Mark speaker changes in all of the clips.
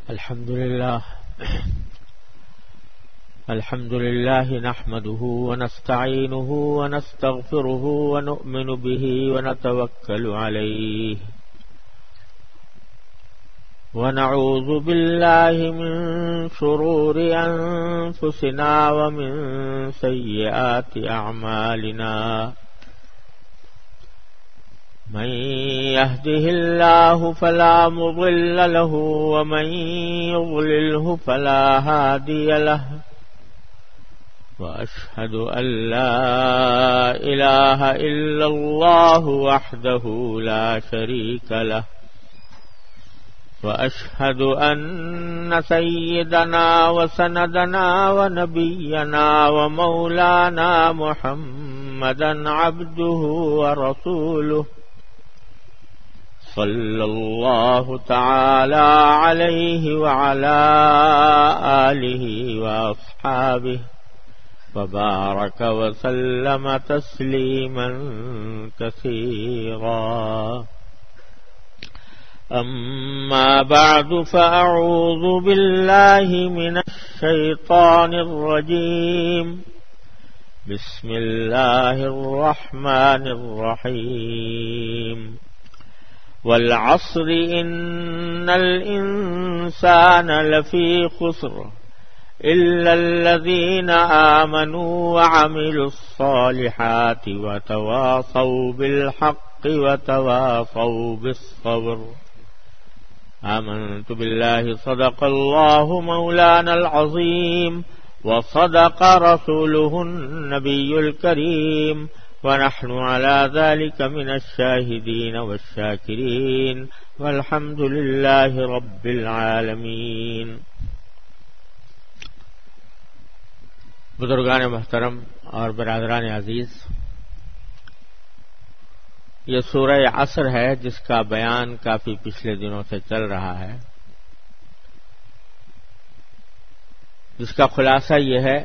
Speaker 1: الحمد لله نحمده ونستعينه ونستغفره ونؤمن به ونتوكل عليه ونعوذ بالله من شرور أنفسنا ومن سيئات أعمالنا من يهده الله فلا مضل له ومن يضلله فلا هادي له وأشهد أن لا إله إلا الله وحده لا شريك له وأشهد أن سيدنا وسندنا ونبينا ومولانا محمدا عبده ورسوله صلى الله تعالى عليه وعلى آله وأصحابه وبارك وسلم تسليما كثيرا أما بعد فأعوذ بالله من الشيطان الرجيم بسم الله الرحمن الرحيم والعصر إن الإنسان لفي خسر إلا الذين آمنوا وعملوا الصالحات وتواصوا بالحق وتواصوا بالصبر آمنت بالله صدق الله مولانا العظيم وصدق رسوله النبي الكريم ونحن على ذلك من الشاهدين والشاكرين والحمد لله رب العالمين. بزرگان محترم اور برادران عزیز، یہ سورہ عصر ہے جس کا بیان کافی پچھلے دنوں سے چل رہا ہے، جس کا خلاصہ یہ ہے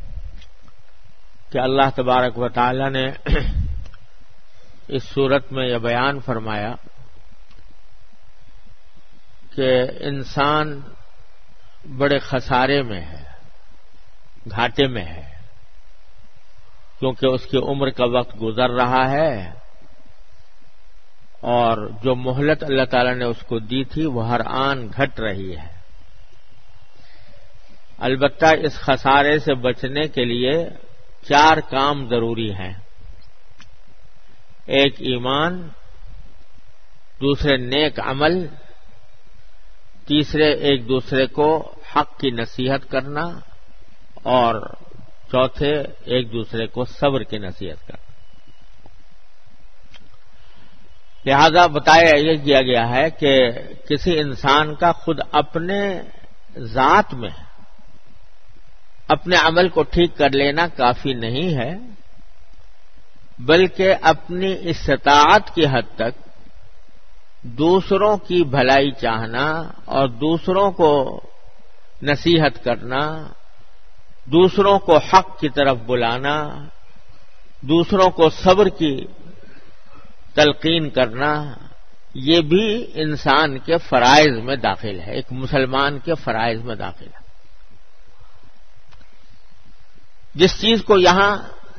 Speaker 1: کہ اللہ تبارک و تعالی نے اس صورت میں یہ بیان فرمایا کہ انسان بڑے خسارے میں ہے، گھاٹے میں ہے، کیونکہ اس کی عمر کا وقت گزر رہا ہے اور جو مہلت اللہ تعالی نے اس کو دی تھی وہ ہر آن گھٹ رہی ہے. البتہ اس خسارے سے بچنے کے لیے 4 کام ضروری ہیں. ایک ایمان، دوسرے نیک عمل، تیسرے ایک دوسرے کو حق کی نصیحت کرنا اور چوتھے ایک دوسرے کو صبر کی نصیحت کرنا. لہذا بتایا یہ کیا گیا ہے کہ کسی انسان کا خود اپنے ذات میں اپنے عمل کو ٹھیک کر لینا کافی نہیں ہے، بلکہ اپنی استطاعت کی حد تک دوسروں کی بھلائی چاہنا اور دوسروں کو نصیحت کرنا، دوسروں کو حق کی طرف بلانا، دوسروں کو صبر کی تلقین کرنا، یہ بھی انسان کے فرائض میں داخل ہے، ایک مسلمان کے فرائض میں داخل ہے. جس چیز کو یہاں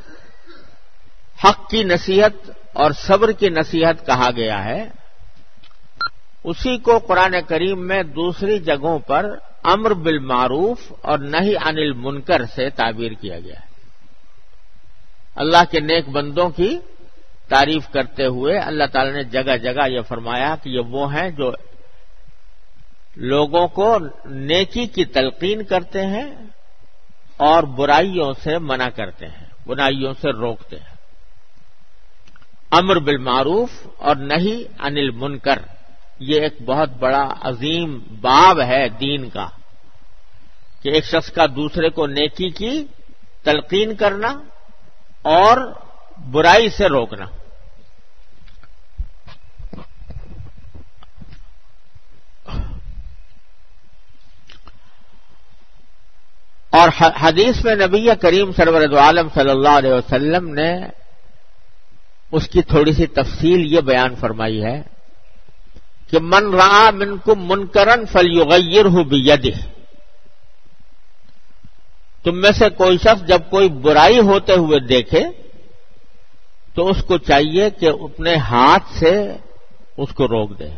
Speaker 1: حق کی نصیحت اور صبر کی نصیحت کہا گیا ہے، اسی کو قرآن کریم میں دوسری جگہوں پر امر بالمعروف اور نہی عن المنکر سے تعبیر کیا گیا ہے. اللہ کے نیک بندوں کی تعریف کرتے ہوئے اللہ تعالی نے جگہ جگہ یہ فرمایا کہ یہ وہ ہیں جو لوگوں کو نیکی کی تلقین کرتے ہیں اور برائیوں سے منع کرتے ہیں، برائیوں سے روکتے ہیں. امر بالمعروف اور نہی عن المنکر، یہ ایک بہت بڑا عظیم باب ہے دین کا کہ ایک شخص کا دوسرے کو نیکی کی تلقین کرنا اور برائی سے روکنا. اور حدیث میں نبی کریم سرور دو عالم صلی اللہ علیہ وسلم نے اس کی تھوڑی سی تفصیل یہ بیان فرمائی ہے کہ من رأى منکم منکرا فلیغیرہ بیدہ، تم میں سے کوئی شخص جب کوئی برائی ہوتے ہوئے دیکھے تو اس کو چاہیے کہ اپنے ہاتھ سے اس کو روک دے.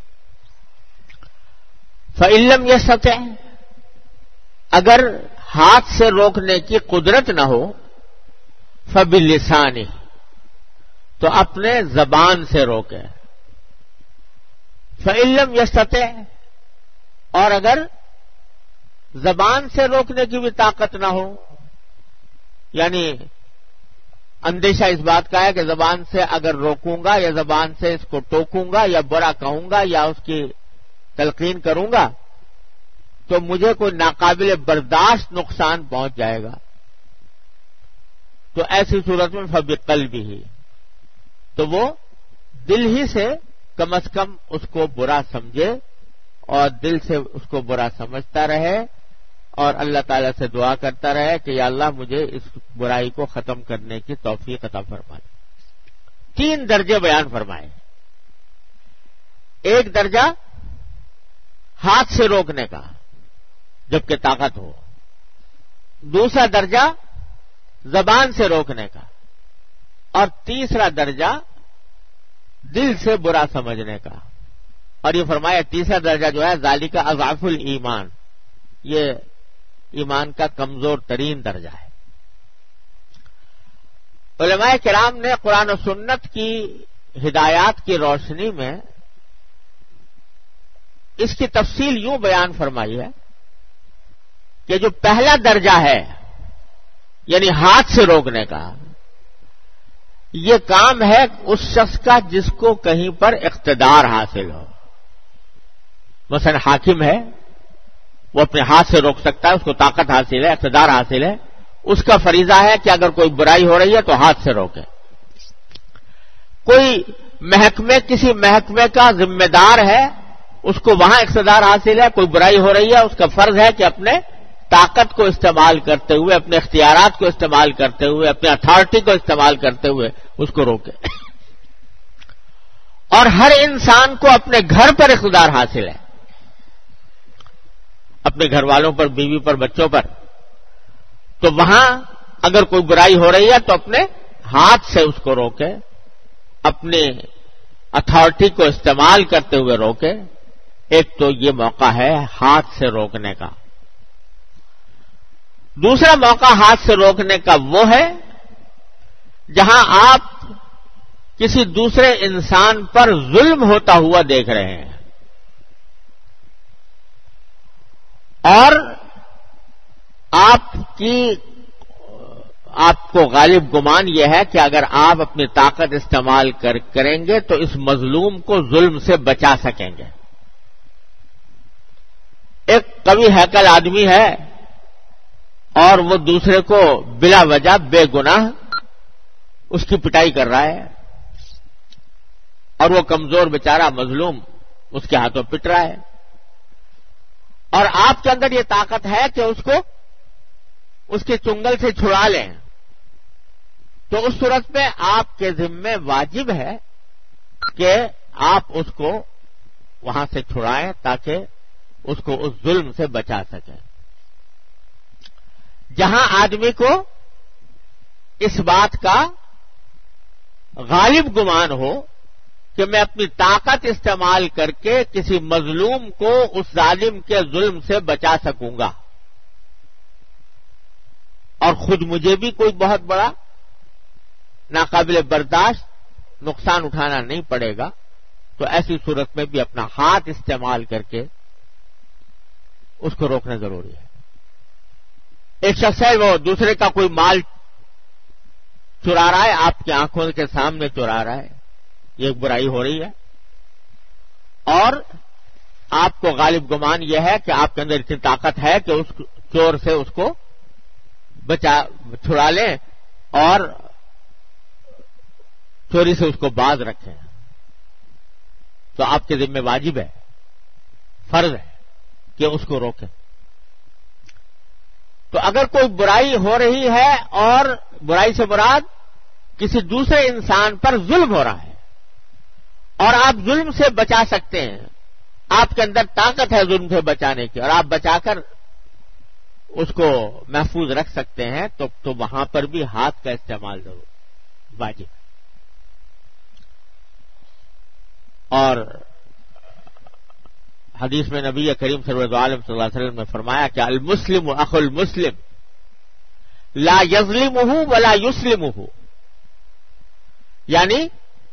Speaker 1: فإن لم يستطع، اگر ہاتھ سے روکنے کی قدرت نہ ہو، فبلسانہ، تو اپنے زبان سے روکے. فإن لم يستطع، اور اگر زبان سے روکنے کی بھی طاقت نہ ہو، یعنی اندیشہ اس بات کا ہے کہ زبان سے اگر روکوں گا یا زبان سے اس کو ٹوکوں گا یا برا کہوں گا یا اس کی تلقین کروں گا تو مجھے کوئی ناقابل برداشت نقصان پہنچ جائے گا، تو ایسی صورت میں فبقلبہ، تو وہ دل ہی سے کم از کم اس کو برا سمجھے اور دل سے اس کو برا سمجھتا رہے اور اللہ تعالی سے دعا کرتا رہے کہ یا اللہ مجھے اس برائی کو ختم کرنے کی توفیق عطا فرما. 3 درجے بیان فرمائے. ایک درجہ ہاتھ سے روکنے کا جبکہ طاقت ہو، دوسرا درجہ زبان سے روکنے کا، اور تیسرا درجہ دل سے برا سمجھنے کا. اور یہ فرمایا تیسرا درجہ جو ہے ذالک اضعف الایمان، یہ ایمان کا کمزور ترین درجہ ہے. علماء کرام نے قرآن و سنت کی ہدایات کی روشنی میں اس کی تفصیل یوں بیان فرمائی ہے کہ جو پہلا درجہ ہے یعنی ہاتھ سے روکنے کا، یہ کام ہے اس شخص کا جس کو کہیں پر اقتدار حاصل ہو. مثلا حاکم ہے، وہ اپنے ہاتھ سے روک سکتا ہے، اس کو طاقت حاصل ہے، اقتدار حاصل ہے، اس کا فریضہ ہے کہ اگر کوئی برائی ہو رہی ہے تو ہاتھ سے روکے. کوئی کسی محکمے کا ذمہ دار ہے، اس کو وہاں اقتدار حاصل ہے، کوئی برائی ہو رہی ہے، اس کا فرض ہے کہ اپنے طاقت کو استعمال کرتے ہوئے، اپنے اختیارات کو استعمال کرتے ہوئے، اپنے اتھارٹی کو استعمال کرتے ہوئے اس کو روکے. اور ہر انسان کو اپنے گھر پر اقتدار حاصل ہے، اپنے گھر والوں پر، بیوی پر، بچوں پر. تو وہاں اگر کوئی برائی ہو رہی ہے تو اپنے ہاتھ سے اس کو روکے، اپنے اتھارٹی کو استعمال کرتے ہوئے روکے. ایک تو یہ موقع ہے ہاتھ سے روکنے کا. دوسرا موقع ہاتھ سے روکنے کا وہ ہے جہاں آپ کسی دوسرے انسان پر ظلم ہوتا ہوا دیکھ رہے ہیں اور آپ کو غالب گمان یہ ہے کہ اگر آپ اپنی طاقت استعمال کریں گے تو اس مظلوم کو ظلم سے بچا سکیں گے. ایک قوی ہیکل آدمی ہے اور وہ دوسرے کو بلا وجہ بے گناہ اس کی پٹائی کر رہا ہے اور وہ کمزور بیچارہ مظلوم اس کے ہاتھوں پٹ رہا ہے، اور آپ کے اندر یہ طاقت ہے کہ اس کو اس کے چنگل سے چھڑا لیں. تو اس صورت میں آپ کے ذمے واجب ہے کہ آپ اس کو وہاں سے چھڑائیں تاکہ اس کو اس ظلم سے بچا سکیں. جہاں آدمی کو اس بات کا غالب گمان ہو کہ میں اپنی طاقت استعمال کر کے کسی مظلوم کو اس ظالم کے ظلم سے بچا سکوں گا اور خود مجھے بھی کوئی بہت بڑا ناقابل برداشت نقصان اٹھانا نہیں پڑے گا، تو ایسی صورت میں بھی اپنا ہاتھ استعمال کر کے اس کو روکنا ضروری ہے. ایک شخص ہے وہ دوسرے کا کوئی مال چرا رہا ہے، آپ کی آنکھوں کے سامنے چرا رہا ہے، یہ ایک برائی ہو رہی ہے اور آپ کو غالب گمان یہ ہے کہ آپ کے اندر اتنی طاقت ہے کہ اس چور سے اس کو چھڑا لیں اور چوری سے اس کو باز رکھیں. تو آپ کے ذمہ واجب ہے، فرض ہے کہ اس کو روکیں. تو اگر کوئی برائی ہو رہی ہے اور برائی سے مراد کسی دوسرے انسان پر ظلم ہو رہا ہے اور آپ ظلم سے بچا سکتے ہیں، آپ کے اندر طاقت ہے ظلم سے بچانے کی، اور آپ بچا کر اس کو محفوظ رکھ سکتے ہیں، تو وہاں پر بھی ہاتھ کا استعمال ضرور واجب ہے۔ اور حدیث میں نبی کریم صلی اللہ علیہ وسلم نے فرمایا کہ المسلم اخو المسلم لا یظلمہ ولا یسلمہ، یعنی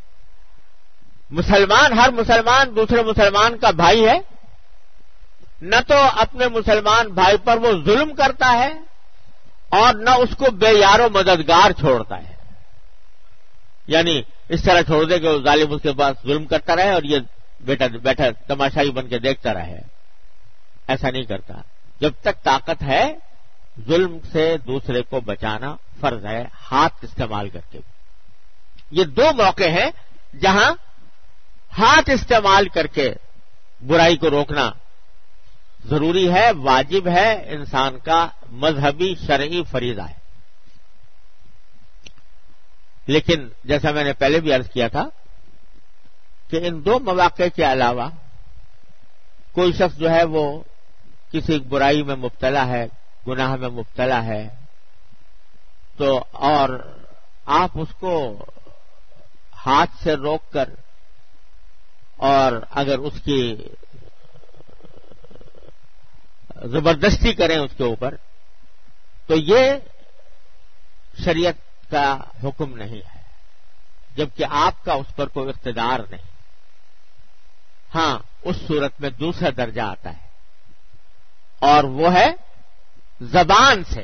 Speaker 1: مسلمان، ہر مسلمان دوسرے مسلمان کا بھائی ہے، نہ تو اپنے مسلمان بھائی پر وہ ظلم کرتا ہے اور نہ اس کو بے یار و مددگار چھوڑتا ہے، یعنی اس طرح چھوڑ دے کہ وہ ظالم اس کے پاس ظلم کرتا رہے اور یہ بیٹھا تماشائی بن کے دیکھتا رہے، ایسا نہیں کرتا۔ جب تک طاقت ہے ظلم سے دوسرے کو بچانا فرض ہے، ہاتھ استعمال کر کے۔ یہ دو موقع ہیں جہاں ہاتھ استعمال کر کے برائی کو روکنا ضروری ہے، واجب ہے، انسان کا مذہبی شرعی فریضہ ہے۔ لیکن جیسا میں نے پہلے بھی عرض کیا تھا کہ ان دو مواقع کے علاوہ کوئی شخص جو ہے وہ کسی برائی میں مبتلا ہے، گناہ میں مبتلا ہے، تو اور آپ اس کو ہاتھ سے روک کر اور اگر اس کی زبردستی کریں اس کے اوپر، تو یہ شریعت کا حکم نہیں ہے، جبکہ آپ کا اس پر کوئی اقتدار نہیں۔ ہاں، اس صورت میں دوسرا درجہ آتا ہے اور وہ ہے زبان سے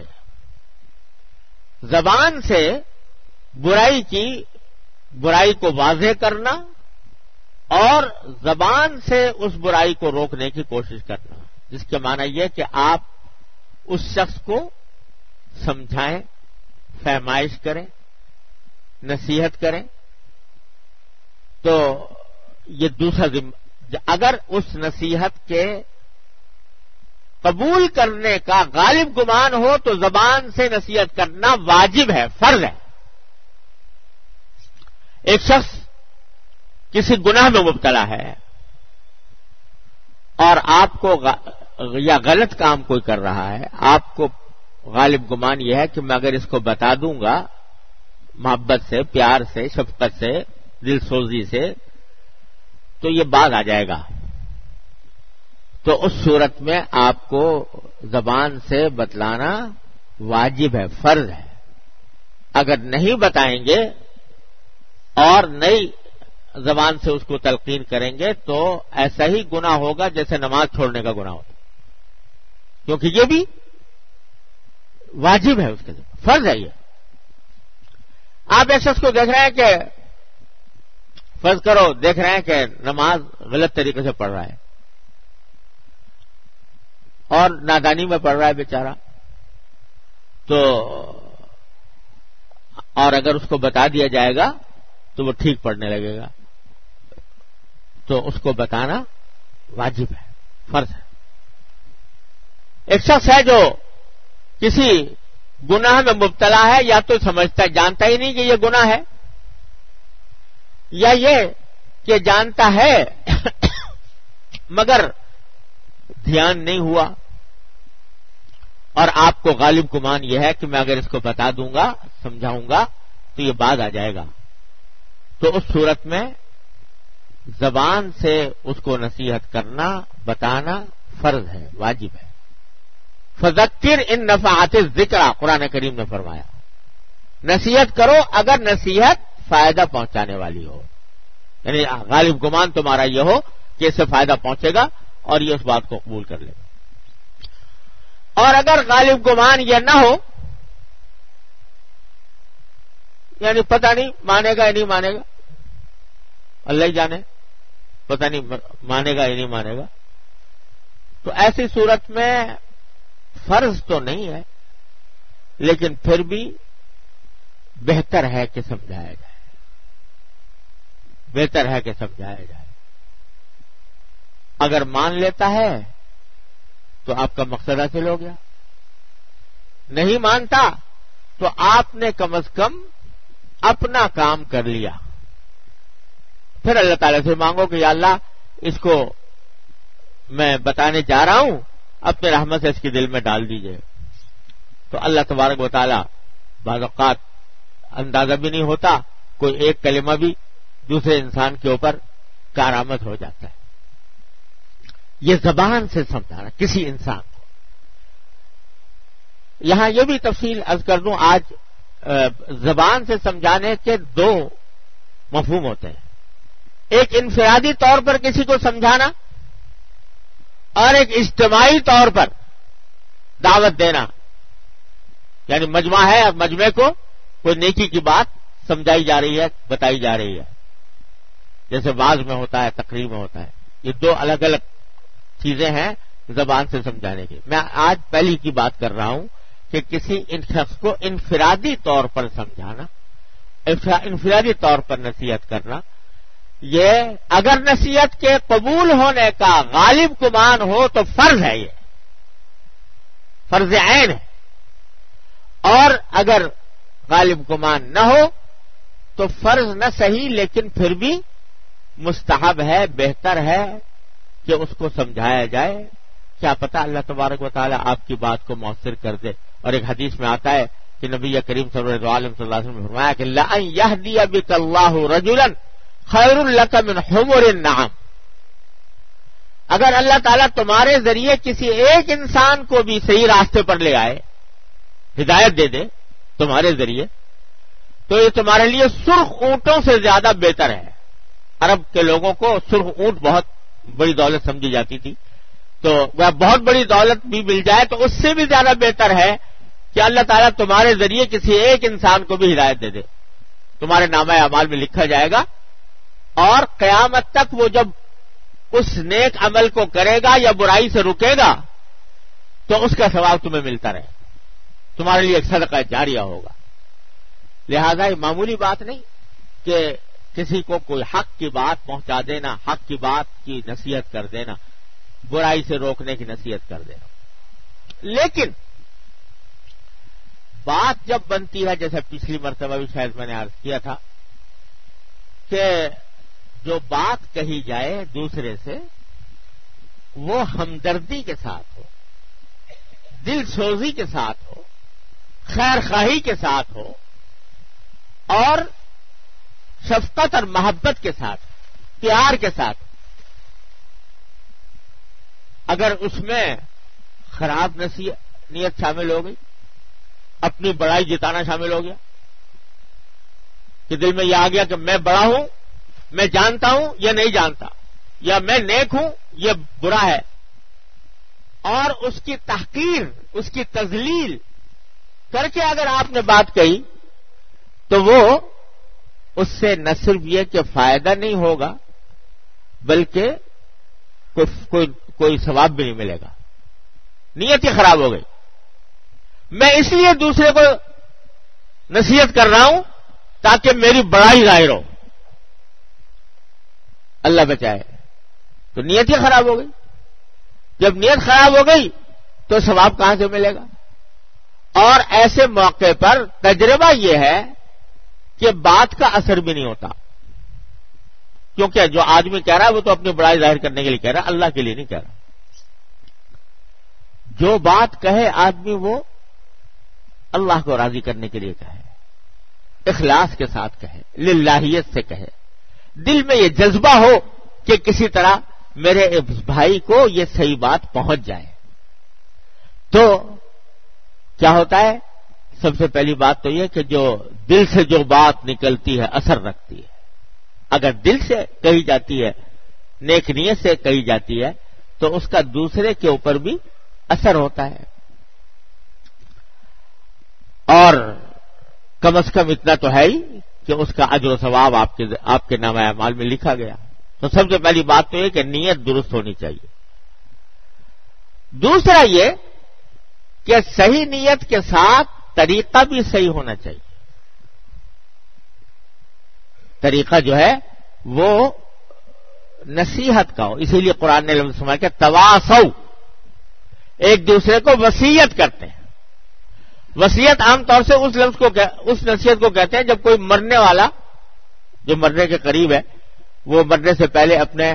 Speaker 1: برائی کو واضح کرنا اور زبان سے اس برائی کو روکنے کی کوشش کرنا، جس کے معنی یہ کہ آپ اس شخص کو سمجھائیں، فہمائش کریں، نصیحت کریں، تو یہ دوسرا اگر اس نصیحت کے قبول کرنے کا غالب گمان ہو تو زبان سے نصیحت کرنا واجب ہے، فرض ہے۔ ایک شخص کسی گناہ میں مبتلا ہے اور آپ کو یا غلط کام کوئی کر رہا ہے، آپ کو غالب گمان یہ ہے کہ میں اگر اس کو بتا دوں گا محبت سے، پیار سے، شفقت سے، دل سوزی سے، تو یہ باز آ جائے گا، تو اس صورت میں آپ کو زبان سے بتلانا واجب ہے، فرض ہے۔ اگر نہیں بتائیں گے اور نئی زبان سے اس کو تلقین کریں گے تو ایسا ہی گناہ ہوگا جیسے نماز چھوڑنے کا گناہ ہوتا، کیونکہ یہ بھی واجب ہے، اس کے فرض ہے۔ یہ آپ ایک شخص کو دیکھ رہے ہیں کہ فرض کرو دیکھ رہے ہیں کہ نماز غلط طریقے سے پڑھ رہا ہے اور نادانی میں پڑھ رہا ہے بیچارہ، تو اور اگر اس کو بتا دیا جائے گا تو وہ ٹھیک پڑھنے لگے گا، تو اس کو بتانا واجب ہے، فرض ہے۔ ایک شخص ہے جو کسی گناہ میں مبتلا ہے، یا تو سمجھتا جانتا ہی نہیں کہ یہ گناہ ہے، یا یہ کہ جانتا ہے مگر دھیان نہیں ہوا، اور آپ کو غالب گمان یہ ہے کہ میں اگر اس کو بتا دوں گا، سمجھاؤں گا تو یہ باز آ جائے گا، تو اس صورت میں زبان سے اس کو نصیحت کرنا، بتانا فرض ہے، واجب ہے۔ فذکر ان نفعت الذکر، قرآن کریم نے فرمایا نصیحت کرو اگر نصیحت فائدہ پہنچانے والی ہو، یعنی غالب گمان تمہارا یہ ہو کہ اس سے فائدہ پہنچے گا اور یہ اس بات کو قبول کر لے گا۔ اور اگر غالب گمان یہ نہ ہو، یعنی پتہ نہیں مانے گا یا نہیں مانے گا، اللہ ہی جانے، پتہ نہیں مانے گا یا نہیں مانے گا، تو ایسی صورت میں فرض تو نہیں ہے، لیکن پھر بھی بہتر ہے کہ سمجھایا جائے، بہتر ہے کہ سمجھایا جائے۔ اگر مان لیتا ہے تو آپ کا مقصد حاصل ہو گیا، نہیں مانتا تو آپ نے کم از کم اپنا کام کر لیا، پھر اللہ تعالیٰ سے مانگو کہ یا اللہ اس کو میں بتانے جا رہا ہوں، اپنے رحمت سے اس کے دل میں ڈال دیجئے. تو اللہ تبارک و تعالیٰ بعض اوقات اندازہ بھی نہیں ہوتا، کوئی ایک کلمہ بھی دوسرے انسان کے اوپر کارآمد ہو جاتا ہے. یہ زبان سے سمجھانا کسی انسان کو. یہاں یہ بھی تفصیل عرض کر دوں، آج زبان سے سمجھانے کے دو مفہوم ہوتے ہیں. ایک انفرادی طور پر کسی کو سمجھانا اور ایک اجتماعی طور پر دعوت دینا. یعنی مجمع ہے، اب مجمع کو کوئی نیکی کی بات سمجھائی جا رہی ہے، بتائی جا رہی ہے، جیسے واعظ میں ہوتا ہے، تقریر میں ہوتا ہے. یہ دو الگ الگ چیزیں ہیں زبان سے سمجھانے کی. میں آج پہلی کی بات کر رہا ہوں کہ کسی شخص کو انفرادی طور پر سمجھانا، انفرادی طور پر نصیحت کرنا. یہ اگر نصیحت کے قبول ہونے کا غالب گمان ہو تو فرض ہے، یہ فرض عین ہے. اور اگر غالب گمان نہ ہو تو فرض نہ صحیح لیکن پھر بھی مستحب ہے، بہتر ہے کہ اس کو سمجھایا جائے. کیا پتہ اللہ تبارک و تعالی آپ کی بات کو مؤثر کر دے. اور ایک حدیث میں آتا ہے کہ نبی کریم صلی اللہ علیہ وسلم نے فرمایا کہ لَأَن يَهْدِيَ بِكَ اللَّهُ رَجُلًا خَيْرٌ لَكَ مِنْ حُمُرِ النَّعَمِ. اگر اللہ تعالیٰ تمہارے ذریعے کسی ایک انسان کو بھی صحیح راستے پر لے آئے، ہدایت دے دے تمہارے ذریعے، تو یہ تمہارے لیے سرخ اونٹوں سے زیادہ بہتر ہے. عرب کے لوگوں کو سرخ اونٹ بہت بڑی دولت سمجھی جاتی تھی، تو وہ بہت بڑی دولت بھی مل جائے تو اس سے بھی زیادہ بہتر ہے کہ اللہ تعالیٰ تمہارے ذریعے کسی ایک انسان کو بھی ہدایت دے دے. تمہارے نامہ اعمال میں لکھا جائے گا، اور قیامت تک وہ جب اس نیک عمل کو کرے گا یا برائی سے رکے گا تو اس کا ثواب تمہیں ملتا رہے، تمہارے لیے ایک صدقہ جاریہ ہوگا. لہذا یہ معمولی بات نہیں کہ کسی کو کوئی حق کی بات پہنچا دینا، حق کی بات کی نصیحت کر دینا، برائی سے روکنے کی نصیحت کر دینا. لیکن بات جب بنتی ہے، جیسے پچھلی مرتبہ بھی شاید میں نے عرض کیا تھا کہ جو بات کہی جائے دوسرے سے وہ ہمدردی کے ساتھ ہو، دل سوزی کے ساتھ ہو، خیر خواہی کے ساتھ ہو، اور شفقت اور محبت کے ساتھ، پیار کے ساتھ. اگر اس میں خراب نیت شامل ہو گئی، اپنی بڑائی جتانا شامل ہو گیا کہ دل میں یہ آ گیا کہ میں بڑا ہوں، میں جانتا ہوں یہ نہیں جانتا، یا میں نیک ہوں یہ برا ہے، اور اس کی تحقیر، اس کی تذلیل کر کے اگر آپ نے بات کہی تو وہ اس سے نہ صرف یہ کہ فائدہ نہیں ہوگا بلکہ کوئی ثواب بھی نہیں ملے گا. نیت ہی خراب ہو گئی. میں اس لیے دوسرے کو نصیحت کر رہا ہوں تاکہ میری بڑائی ظاہر ہو، اللہ بچائے. تو نیت ہی خراب ہو گئی. جب نیت خراب ہو گئی تو ثواب کہاں سے ملے گا؟ اور ایسے موقع پر تجربہ یہ ہے کہ بات کا اثر بھی نہیں ہوتا، کیونکہ جو آدمی کہہ رہا ہے وہ تو اپنی بڑائی ظاہر کرنے کے لیے کہہ رہا ہے، اللہ کے لیے نہیں کہہ رہا. جو بات کہے آدمی وہ اللہ کو راضی کرنے کے لیے کہے، اخلاص کے ساتھ کہے، للہیت سے کہے، دل میں یہ جذبہ ہو کہ کسی طرح میرے بھائی کو یہ صحیح بات پہنچ جائے. تو کیا ہوتا ہے؟ سب سے پہلی بات تو یہ کہ جو دل سے جو بات نکلتی ہے اثر رکھتی ہے. اگر دل سے کہی جاتی ہے، نیک نیت سے کہی جاتی ہے، تو اس کا دوسرے کے اوپر بھی اثر ہوتا ہے. اور کم از کم اتنا تو ہے ہی کہ اس کا اجر و ثواب آپ کے نامہ اعمال میں لکھا گیا. تو سب سے پہلی بات تو یہ کہ نیت درست ہونی چاہیے. دوسرا یہ کہ صحیح نیت کے ساتھ طریقہ بھی صحیح ہونا چاہیے. طریقہ جو ہے وہ نصیحت کا ہو. اسی لیے قرآن نے لفظ فرمایا کہ تواصوا، ایک دوسرے کو وصیت کرتے ہیں. وصیت عام طور سے اس لفظ کو، اس نصیحت کو کہتے ہیں جب کوئی مرنے والا جو مرنے کے قریب ہے وہ مرنے سے پہلے اپنے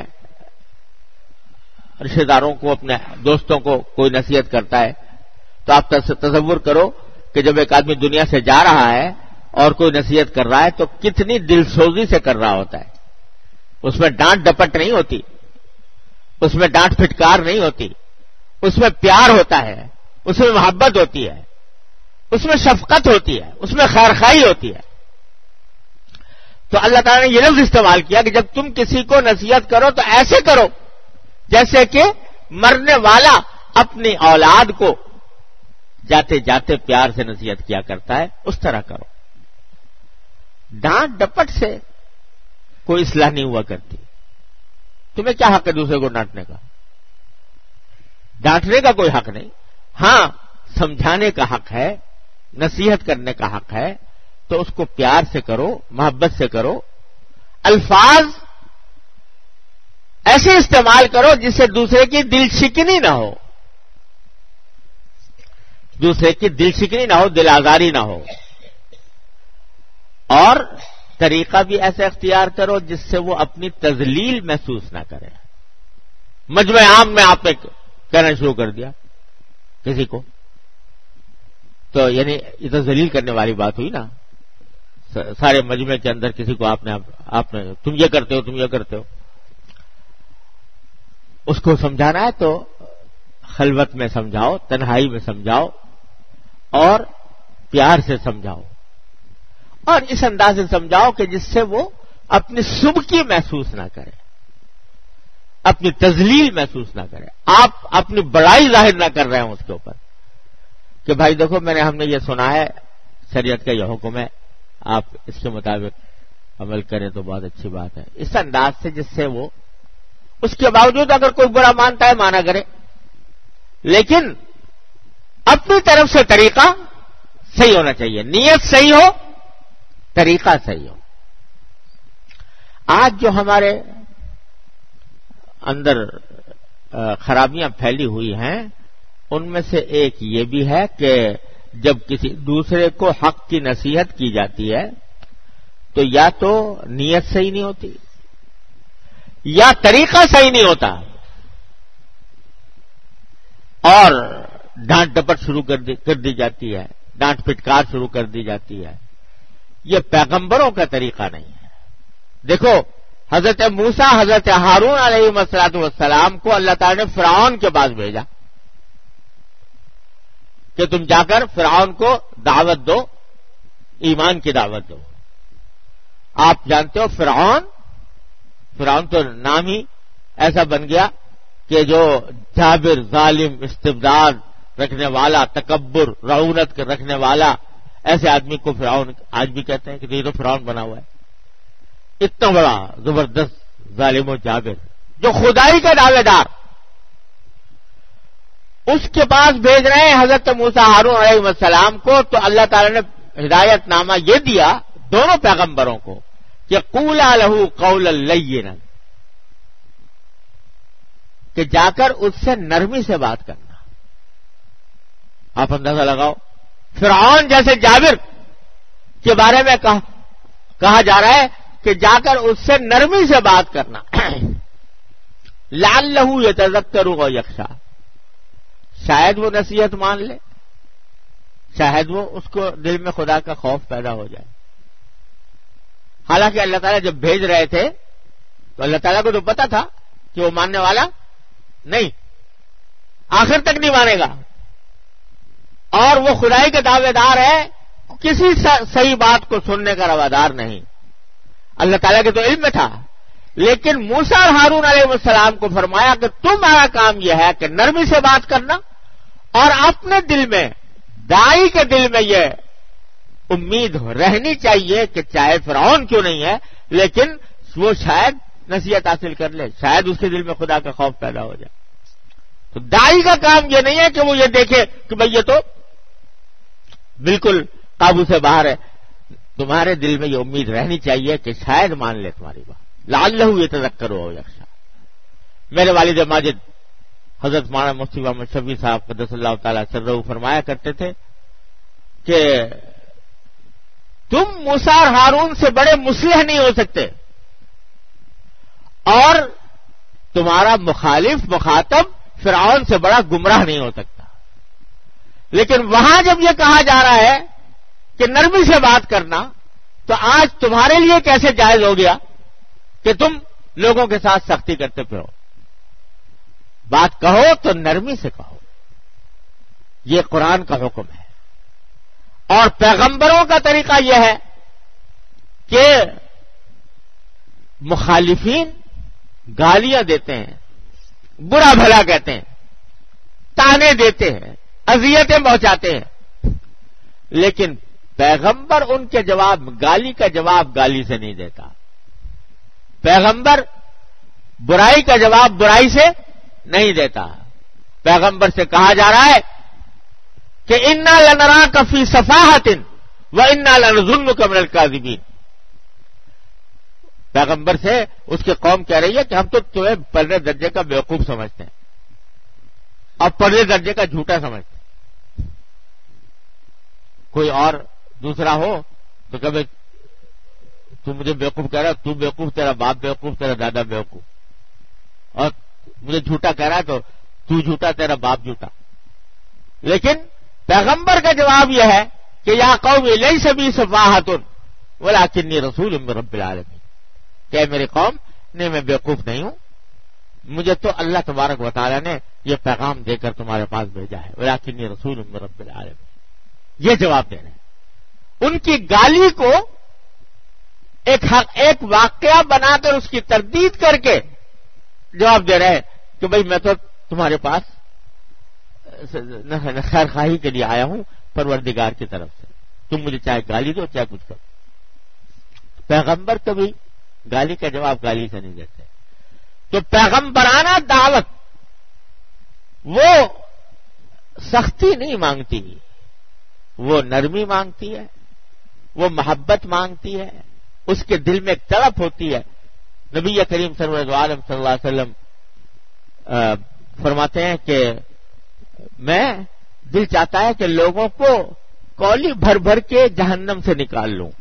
Speaker 1: رشتے داروں کو، اپنے دوستوں کو کوئی نصیحت کرتا ہے، تو آپ تصور کرو کہ جب ایک آدمی دنیا سے جا رہا ہے اور کوئی نصیحت کر رہا ہے تو کتنی دل سوزی سے کر رہا ہوتا ہے. اس میں ڈانٹ ڈپٹ نہیں ہوتی، اس میں ڈانٹ پھٹکار نہیں ہوتی، اس میں پیار ہوتا ہے، اس میں محبت ہوتی ہے، اس میں شفقت ہوتی ہے، اس میں خیرخواہی ہوتی ہے. تو اللہ تعالیٰ نے یہ لفظ استعمال کیا کہ جب تم کسی کو نصیحت کرو تو ایسے کرو جیسے کہ مرنے والا اپنی اولاد کو جاتے جاتے پیار سے نصیحت کیا کرتا ہے، اس طرح کرو. ڈانٹ ڈپٹ سے کوئی اصلاح نہیں ہوا کرتی. تمہیں کیا حق ہے دوسرے کو ڈانٹنے کا؟ ڈانٹنے کا کوئی حق نہیں. ہاں، سمجھانے کا حق ہے، نصیحت کرنے کا حق ہے، تو اس کو پیار سے کرو، محبت سے کرو. الفاظ ایسے استعمال کرو جس سے دوسرے کی دل شکنی نہ ہو، دوسرے کی دل شکنی نہ ہو، دل آزاری نہ ہو. اور طریقہ بھی ایسا اختیار کرو جس سے وہ اپنی تذلیل محسوس نہ کرے. مجمع عام میں آپ نے کہنا شروع کر دیا کسی کو، تو یعنی یہ تو ذلیل کرنے والی بات ہوئی نا. سارے مجمع کے اندر کسی کو آپ نے تم یہ کرتے ہو، تم یہ کرتے ہو. اس کو سمجھانا ہے تو خلوت میں سمجھاؤ، تنہائی میں سمجھاؤ اور پیار سے سمجھاؤ، اور اس انداز سے سمجھاؤ کہ جس سے وہ اپنی سبکی محسوس نہ کرے، اپنی تذلیل محسوس نہ کرے. آپ اپنی بڑائی ظاہر نہ کر رہے ہوں اس کے اوپر کہ بھائی دیکھو ہم نے یہ سنا ہے، شریعت کا یہ حکم ہے، آپ اس کے مطابق عمل کریں تو بہت اچھی بات ہے. اس انداز سے جس سے وہ اس کے باوجود اگر کوئی برا مانتا ہے مانا کرے، لیکن اپنی طرف سے طریقہ صحیح ہونا چاہیے، نیت صحیح ہو، طریقہ صحیح ہو. آج جو ہمارے اندر خرابیاں پھیلی ہوئی ہیں ان میں سے ایک یہ بھی ہے کہ جب کسی دوسرے کو حق کی نصیحت کی جاتی ہے تو یا تو نیت صحیح نہیں ہوتی یا طریقہ صحیح نہیں ہوتا، اور ڈانٹ ڈپٹ شروع کر دی جاتی ہے، ڈانٹ پھٹکار شروع کر دی جاتی ہے. یہ پیغمبروں کا طریقہ نہیں ہے. دیکھو حضرت موسیٰ، حضرت ہارون علیہ السلام کو اللہ تعالی نے فرعون کے پاس بھیجا کہ تم جا کر فرعون کو دعوت دو، ایمان کی دعوت دو. آپ جانتے ہو فرعون تو نام ہی ایسا بن گیا کہ جو جابر، ظالم، استبداد رکھنے والا، تکبر، رعونت رکھنے والا، ایسے آدمی کو فرعون آج بھی کہتے ہیں کہ یہ تو فرعون بنا ہوا ہے. اتنا بڑا زبردست ظالم و جابر جو خدائی کا دعوے دار، اس کے پاس بھیج رہے ہیں حضرت موسیٰ ہارون علیہ السلام کو. تو اللہ تعالی نے ہدایت نامہ یہ دیا دونوں پیغمبروں کو کہ قولا لہ قولا لینا، کہ جا کر اس سے نرمی سے بات کرنا. آپ اندازہ لگاؤ، فرعون جیسے جابر کے بارے میں کہا جا رہا ہے کہ جا کر اس سے نرمی سے بات کرنا. لعلہ یتذکر و یخشی، شاید وہ نصیحت مان لے، شاید وہ اس کو دل میں خدا کا خوف پیدا ہو جائے. حالانکہ اللہ تعالیٰ جب بھیج رہے تھے تو اللہ تعالیٰ کو تو پتا تھا کہ وہ ماننے والا نہیں، آخر تک نہیں مانے گا، اور وہ خدائی کے دعوے دار ہے، کسی صحیح بات کو سننے کا روادار نہیں. اللہ تعالیٰ کے تو علم میں تھا، لیکن موسیٰ اور ہارون علیہ السلام کو فرمایا کہ تمہارا کام یہ ہے کہ نرمی سے بات کرنا، اور اپنے دل میں، داعی کے دل میں یہ امید رہنی چاہیے کہ چاہے فرعون کیوں نہیں ہے لیکن وہ شاید نصیحت حاصل کر لے، شاید اس کے دل میں خدا کا خوف پیدا ہو جائے. تو داعی کا کام یہ نہیں ہے کہ وہ یہ دیکھے کہ بھئی یہ تو بالکل قابو سے باہر ہے. تمہارے دل میں یہ امید رہنی چاہیے کہ شاید مان لے تمہاری بات. لعلہ یتذکر و یخشی. میرے والد ماجد حضرت مولانا مفتی محمد شفیع صاحب قدس اللہ تعالی سرہ فرمایا کرتے تھے کہ تم موسیٰ اور ہارون سے بڑے مصلح نہیں ہو سکتے. اور تمہارا مخاطب فرعون سے بڑا گمراہ نہیں ہو سکتا. لیکن وہاں جب یہ کہا جا رہا ہے کہ نرمی سے بات کرنا، تو آج تمہارے لیے کیسے جائز ہو گیا کہ تم لوگوں کے ساتھ سختی کرتے پھرو؟ بات کہو تو نرمی سے کہو. یہ قرآن کا حکم ہے. اور پیغمبروں کا طریقہ یہ ہے کہ مخالفین گالیاں دیتے ہیں، برا بھلا کہتے ہیں، تانے دیتے ہیں، اذیتیں پہنچاتے ہیں، لیکن پیغمبر ان کے جواب، گالی کا جواب گالی سے نہیں دیتا. پیغمبر برائی کا جواب برائی سے نہیں دیتا. پیغمبر سے کہا جا رہا ہے کہ انا لنراک فی صفاحۃ وانا لنظنک من الکاذبین. پیغمبر سے اس کی قوم کہہ رہی ہے کہ ہم تو تمہیں پہلے درجے کا بیوقوف سمجھتے ہیں اور پہلے درجے کا جھوٹا سمجھتے ہیں. کوئی اور دوسرا ہو تو کبھی تو مجھے بیوقوف کہہ رہا ہے، تو بیوقوف، تیرا باپ بیوقوف، تیرا دادا بیوقوف، اور مجھے جھوٹا کہہ رہا ہے تو جھوٹا، تیرا باپ جھوٹا. لیکن پیغمبر کا جواب یہ ہے کہ یا قوم لیس بی صفاحۃ ولکنی رسول من رب العالمین، کہ میری قوم نہیں، میں بیوقوف نہیں ہوں، مجھے تو اللہ تبارک و تعالی نے یہ پیغام دے کر تمہارے پاس بھیجا ہے. ولکنی رسول من رب العالمین. یہ جواب دے رہے ہیں. ان کی گالی کو ایک واقعہ بنا کر اس کی تردید کر کے جواب دے رہے ہیں کہ بھئی میں تو تمہارے پاس خیر خواہی کے لیے آیا ہوں پروردگار کی طرف سے، تم مجھے چاہے گالی دو چاہے کچھ کرو. پیغمبر کبھی گالی کا جواب گالی سے نہیں دیتے. تو پیغمبرانہ دعوت وہ سختی نہیں مانگتی، وہ نرمی مانگتی ہے، وہ محبت مانگتی ہے، اس کے دل میں ایک تڑپ ہوتی ہے. نبی کریم سرور عالم صلی اللہ علیہ وسلم فرماتے ہیں کہ میں دل چاہتا ہے کہ لوگوں کو کولی بھر بھر کے جہنم سے نکال لوں.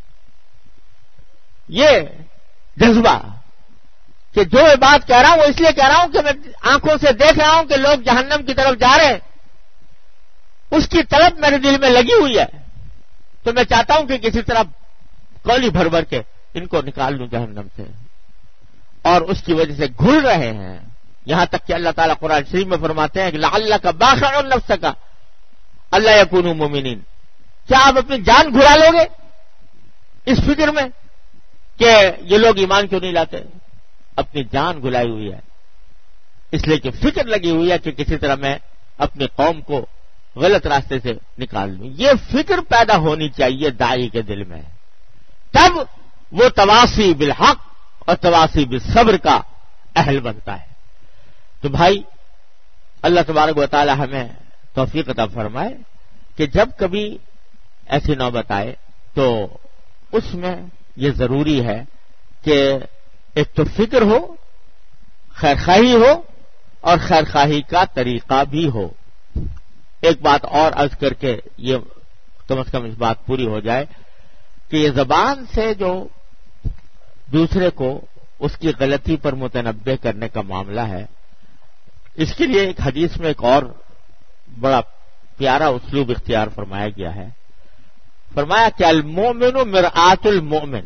Speaker 1: یہ جذبہ کہ جو میں بات کہہ رہا ہوں وہ اس لیے کہہ رہا ہوں کہ میں آنکھوں سے دیکھ رہا ہوں کہ لوگ جہنم کی طرف جا رہے ہیں، اس کی طلب میرے دل میں لگی ہوئی ہے. تو میں چاہتا ہوں کہ کسی طرح کولی بھر بھر کے ان کو نکال لوں جہنم سے، اور اس کی وجہ سے گھل رہے ہیں. یہاں تک کہ اللہ تعالیٰ قرآن شریف میں فرماتے ہیں کہ لعلک باخع نفسک الا یکونوا مؤمنین. کیا آپ اپنی جان گھلا لو گے اس فکر میں کہ یہ لوگ ایمان کیوں نہیں لاتے؟ اپنی جان گھلائی ہوئی ہے اس لیے کہ فکر لگی ہوئی ہے کہ کسی طرح میں اپنی قوم کو غلط راستے سے نکال لوں. یہ فکر پیدا ہونی چاہیے داعی کے دل میں، تب وہ تواصی بالحق اور تواصی بالصبر کا اہل بنتا ہے. تو بھائی اللہ تبارک و تعالی ہمیں توفیق عطا فرمائے کہ جب کبھی ایسی نوبت آئے تو اس میں یہ ضروری ہے کہ ایک تو فکر ہو، خیرخواہی ہو، اور خیرخواہی کا طریقہ بھی ہو. ایک بات اور عرض کر کے یہ کم از کم اس بات پوری ہو جائے کہ یہ زبان سے جو دوسرے کو اس کی غلطی پر متنبہ کرنے کا معاملہ ہے، اس کے لیے ایک حدیث میں ایک اور بڑا پیارا اسلوب اختیار فرمایا گیا ہے. فرمایا کہ المومن مرآت المومن،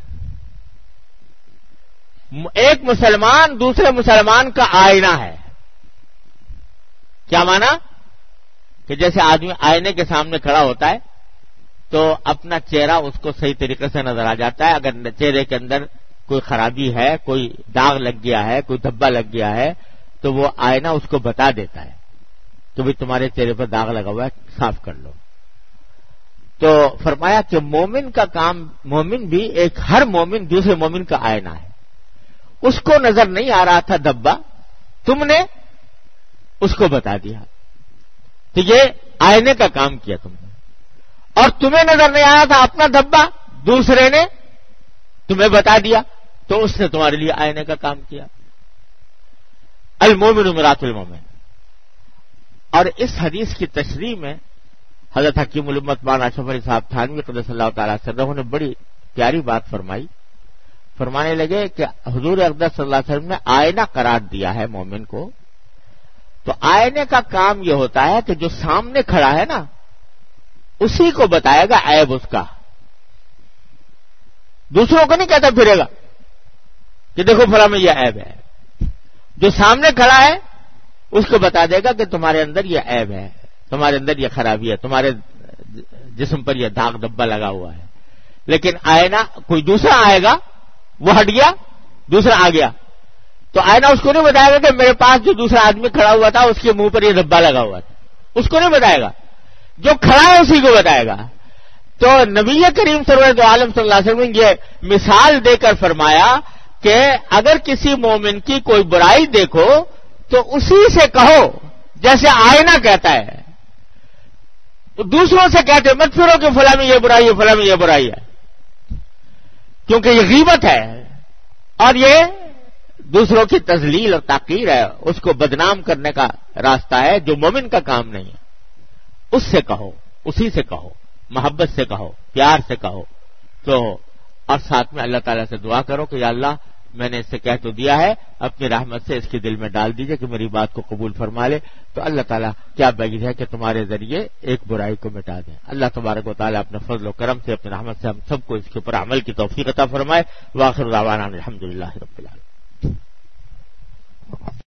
Speaker 1: ایک مسلمان دوسرے مسلمان کا آئینہ ہے. کیا مانا؟ کہ جیسے آدمی آئینے کے سامنے کھڑا ہوتا ہے تو اپنا چہرہ اس کو صحیح طریقے سے نظر آ جاتا ہے. اگر چہرے کے اندر کوئی خرابی ہے، کوئی داغ لگ گیا ہے، کوئی دھبا لگ گیا ہے، تو وہ آئینہ اس کو بتا دیتا ہے کہ بھئی تمہارے چہرے پر داغ لگا ہوا ہے، صاف کر لو. تو فرمایا کہ مومن کا کام، مومن بھی ایک، ہر مومن دوسرے مومن کا آئینہ ہے. اس کو نظر نہیں آ رہا تھا دھبا، تم نے اس کو بتا دیا، تو یہ آئینے کا کام کیا تم نے. اور تمہیں نظر نہیں آیا تھا اپنا دھبا، دوسرے نے تمہیں بتا دیا، تو اس نے تمہارے لیے آئینے کا کام کیا. المومن مرآت المومن. اور اس حدیث کی تشریح میں حضرت حکیم الامت مولانا اشرف علی صاحب تھانوی قدس اللہ تعالی سرہ نے بڑی پیاری بات فرمائی. فرمانے لگے کہ حضور اقدس صلی اللہ علیہ وسلم نے آئینہ قرار دیا ہے مومن کو، تو آئینے کا کام یہ ہوتا ہے کہ جو سامنے کھڑا ہے نا اسی کو بتائے گا عیب اس کا، دوسروں کو نہیں کہتا پھرے گا کہ دیکھو فلاں میں یہ عیب ہے. جو سامنے کھڑا ہے اس کو بتا دے گا کہ تمہارے اندر یہ عیب ہے، تمہارے اندر یہ خرابی ہے، تمہارے جسم پر یہ داغ دبا لگا ہوا ہے. لیکن آئینہ کوئی دوسرا آئے گا، وہ ہٹ گیا، دوسرا آ گیا، تو آئینہ اس کو نہیں بتائے گا کہ میرے پاس جو دوسرا آدمی کھڑا ہوا تھا اس کے منہ پر یہ دبا لگا ہوا تھا، اس کو نہیں بتائے گا، جو کھڑا ہے اسی کو بتائے گا. تو نبی کریم سرور عالم صلی اللہ علیہ وسلم نے یہ مثال دے کر فرمایا کہ اگر کسی مومن کی کوئی برائی دیکھو تو اسی سے کہو جیسے آئینہ کہتا ہے. تو دوسروں سے کہتے مت پھرو کہ فلاں میں یہ برائی ہے، فلاں میں یہ برائی ہے، کیونکہ یہ غیبت ہے اور یہ دوسروں کی تذلیل اور تحقیر ہے، اس کو بدنام کرنے کا راستہ ہے جو مومن کا کام نہیں ہے. اس سے کہو، اسی سے کہو، محبت سے کہو، پیار سے کہو. تو اور ساتھ میں اللہ تعالیٰ سے دعا کرو کہ یا اللہ میں نے اس سے کہہ تو دیا ہے، اپنی رحمت سے اس کے دل میں ڈال دیجئے کہ میری بات کو قبول فرما لے. تو اللہ تعالیٰ کیا بعید ہے کہ تمہارے ذریعے ایک برائی کو مٹا دیں. اللہ تبارک و تعالیٰ اپنے فضل و کرم سے اپنی رحمت سے ہم سب کو اس کے اوپر عمل کی توفیق عطا فرمائے. وآخر دعوانا الحمدللہ رب العالمین.